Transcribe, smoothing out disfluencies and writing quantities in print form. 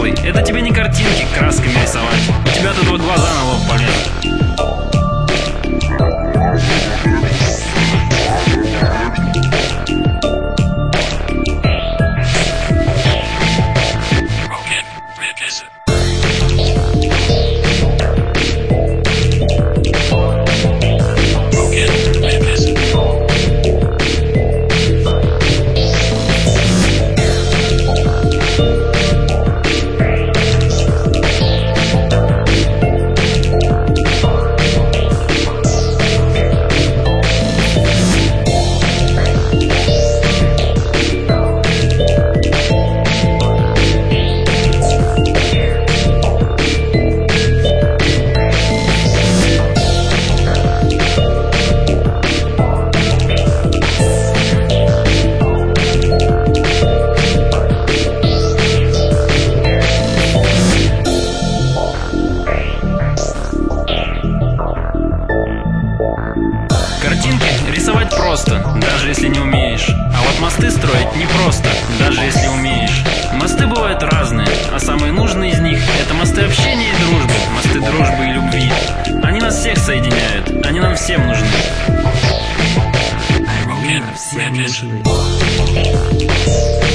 Слушай, это тебе не картинки красками рисовать. У тебя тут вот глаза на лоб полезут. Картинки рисовать просто, даже если не умеешь. А вот мосты строить непросто, даже если умеешь. Мосты бывают разные, а самые нужные из них — это мосты общения и дружбы, мосты дружбы и любви. Они нас всех соединяют, они нам всем нужны. Они нам всем нужны.